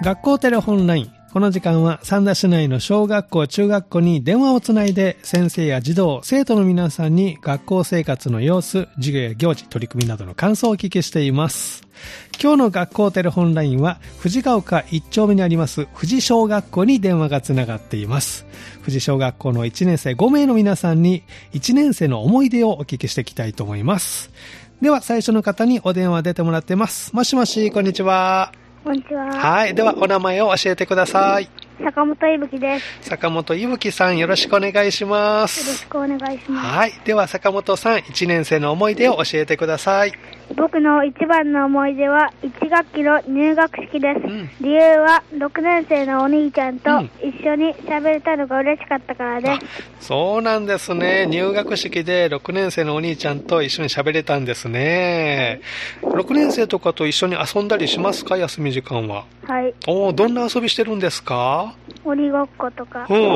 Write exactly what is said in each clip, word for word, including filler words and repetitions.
学校テレホンライン。この時間は三田市内の小学校、中学校に電話をつないで先生や児童、生徒の皆さんに学校生活の様子、授業や行事、取り組みなどの感想をお聞きしています。今日の学校テレホンラインは藤ヶ丘一丁目にあります富士小学校に電話がつながっています。富士小学校のいちねん生ご名の皆さんにいちねん生の思い出をお聞きしていきたいと思います。では最初の方にお電話出てもらってます。もしもし、こんにちは。 こんにちは。 はい。では、お名前を教えてください。 坂本いぶきです。 坂本いぶきさん、よろしくお願いします。 よろしくお願いします。 はい。では、坂本さん、いちねん生の思い出を教えてください。 僕の一番の思い出はいち学期の入学式です。うん、理由はろくねん生のお兄ちゃんと一緒に喋れたのが嬉しかったからです。 うん、そうなんですね。入学式でろくねん生のお兄ちゃんと一緒に喋れたんですね。ろくねん生とかと一緒に遊んだりしますか、休み時間は。 はい。 おー、どんな遊びしてるんですか？ 鬼ごっことか。 うん。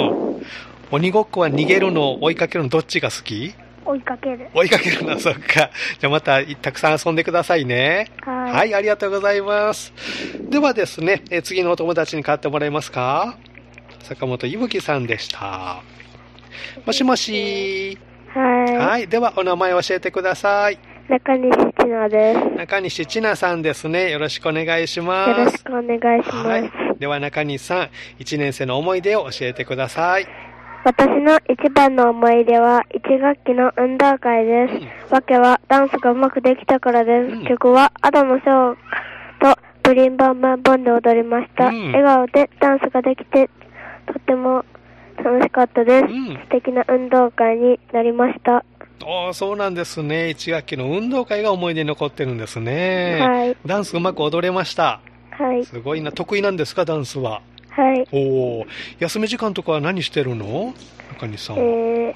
鬼ごっこは逃げるの、追いかけるの、どっちが好き？ 追いかける。 追いかけるの、そっか。じゃあまたたくさん遊んでくださいね。 はい。 はい、ありがとうございます。ではですね、え次のお友達に代わってもらえますか？坂本いぶきさんでした。もしもし。 はい。 はい、ではお名前を教えてください。 中西千奈です。 中西千奈さんですね。よろしくお願いします。 よろしくお願いします。はい。 では中西さん、いちねん生の思い出を教えてください。 私の一番の思い出はいち学期の運動会です。うん、わけはダンスがうまくできたからです。うん、曲はアドのショーとプリンバンバンボンで踊りました。うん、笑顔でダンスができてとても楽しかったです。うん、素敵な運動会になりました。 ああ、そうなんですね。いち学期の運動会が思い出に残ってるんですね。 はい。 ダンスうまく踊れました。 はい。 すごいな。得意なんですか、ダンスは。 はい。 おお。休み時間とかは何してるの？中西さんは。えー、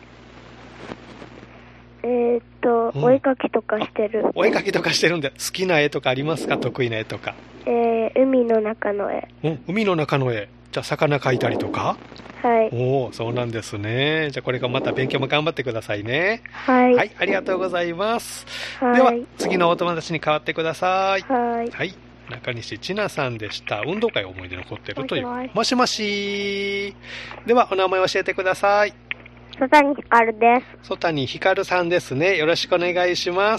えー、っと、うん、お絵かきとかしてる。 お絵かきとかしてるんで、好きな絵とかありますか？得意な絵とか。 えー、海の中の絵。 うん、海の中の絵。じゃあ、魚描いたりとか？ はい。 おお、そうなんですね。じゃあ、これからまた勉強も頑張ってくださいね。 はい。 はい、ありがとうございます。 はい。 では、次のお友達に代わってください。 はい。 はい。中西千奈さんでした。運動会思い出残ってるという。もしもし。では、お名前を教えてください。 曽谷ひかるです。 曽谷ひかるさんですね。よろしくお願いします。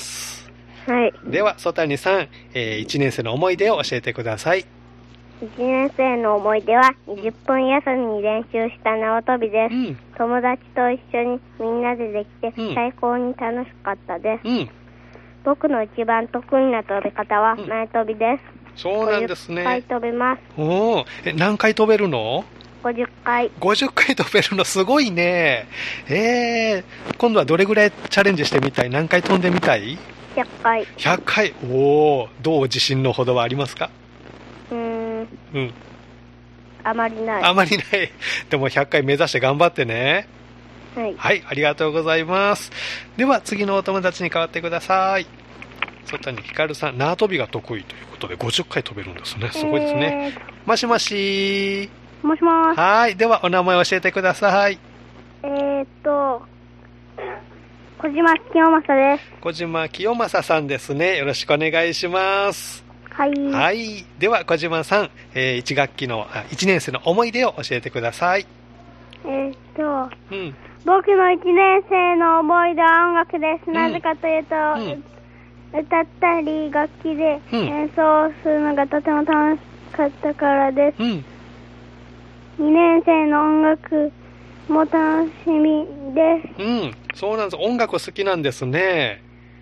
はい。 では、曽谷さん、えー、いちねん生の思い出を教えてください。いちねん生の思い出はにじゅっぷん休みに練習した縄跳びです。うん、友達と一緒にみんなでできて最高に楽しかったです。うん、僕の一番得意な飛び方は前跳びです。 そうなんですね。 ごじゅっかい飛べます。 おー、え、何回飛べるの？ ごじゅっかい。 ごじゅっかい飛べるのすごいね。えー、今度はどれぐらいチャレンジしてみたい？何回飛んでみたい？ ひゃっかい。 ひゃっかい。おー、どう自信のほどはありますか？ うーん。 うん。 あまりない。 あまりない。でもひゃっかい目指して頑張ってね。 はい。 はい、ありがとうございます。では次のお友達に代わってください。曽谷ひかるさん、縄跳びが得意ということでごじゅっかい飛べるんですね。すごいですね。えー、もしもし。 もしもし。 はい。ではお名前を教えてください。 えーっと、小島清正です。 小島清正さんですね。よろしくお願いします。 はい。 はい。では小島さん、えー、いち学期のあいちねん生の思い出を教えてください。 えーっと、 うん、 僕のいちねん生の思い出は音楽です。うん、なぜかというと、うん、歌ったり楽器で演奏するのがとても楽しかったからです。うん、にねん生の音楽も楽しみです。 うん、そうなんです。音楽好きなんですね。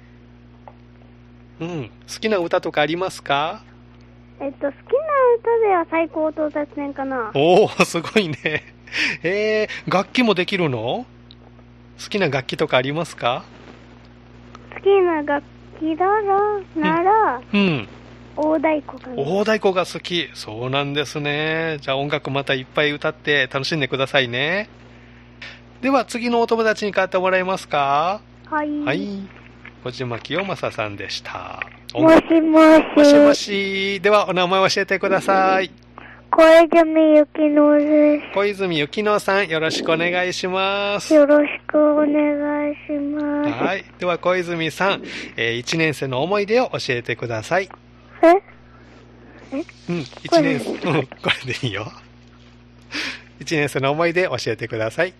うん、好きな歌とかありますか？ えっと、好きな歌では最高到達点かな。 おー、すごいね。えー、楽器もできるの？好きな楽器とかありますか？ 好きな楽器だら、なら、うん。うん、大太鼓かな。 大太鼓が好き。そうなんですね。じゃあ音楽またいっぱい歌って楽しんでくださいね。では次のお友達に代わってもらえますか？ はい。 はい。小島清正さんでした。 もしもし。 もしもし。ではお名前を教えてください。 小泉ゆきのです。 小泉ゆきのさん、よろしくお願いします。 よろしくお願いします。 はい。では小泉さん、えー、いちねん生の思い出を教えてください。 ええうん、一年生、うん、これでいいよ。一年生の思い出教えてください。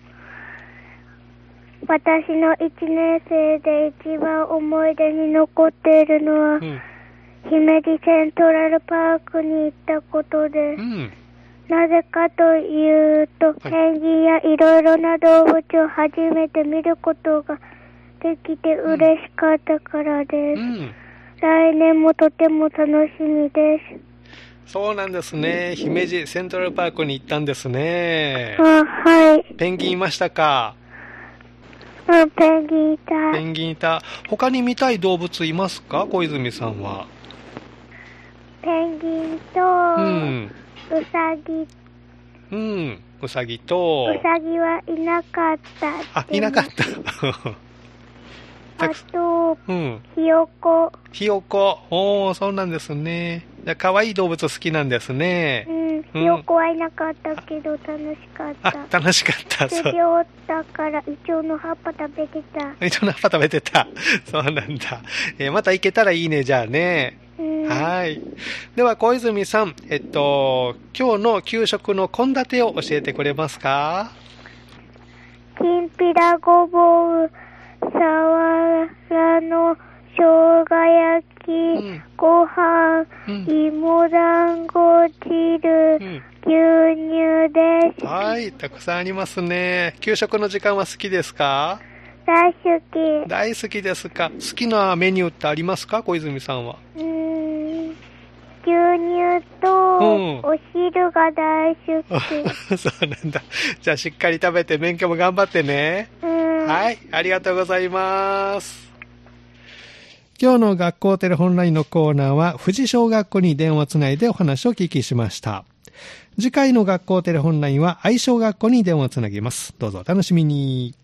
私の一年生で一番思い出に残っているのは、うん、姫路セントラルパークに行ったことです。うん、なぜかというと、はい、ペンギンやいろいろな動物を初めて見ることができて嬉しかったからです。うん、来年もとても楽しみです。 そうなんですね。姫路セントラルパークに行ったんですね。 あ、はい。 ペンギンいましたか？ うん、ペンギンいた。 ペンギンいた。他に見たい動物いますか、小泉さんは？ ペンギンと、うん、ウサギ。 うん、ウサギと。 ウサギはいなかった。 あ、いなかった。 あと、うん、ひよこ。 ひよこ。おー、そうなんですね。じゃあ、可愛い動物好きなんですね。 うん、ひよこはいなかったけど、楽しかった。 あ、楽しかった。 そう。病だからイチョウの葉っぱ食べてた。 イチョウの葉っぱ食べてた。そうなんだ。えー、また行けたらいいね、じゃあね。うん、はい。では、小泉さん、えっと、今日の給食の献立を教えてくれますか？ きんぴらごぼう、さわらの生姜焼き、うん、ご飯、うん、芋団子汁、うん、牛乳です。 はい、たくさんありますね。給食の時間は好きですか？ 大好き。 大好きですか？好きなメニューってありますか、小泉さんは？ うーん、牛乳とお汁が大好き。 うん、そうなんだ。じゃあしっかり食べて勉強も頑張ってね。うん、はい、ありがとうございます。今日の学校テレホンラインのコーナーは富士小学校に電話をつないでお話をお聞きしました。次回の学校テレホンラインは愛小学校に電話をつなぎます。どうぞお楽しみに。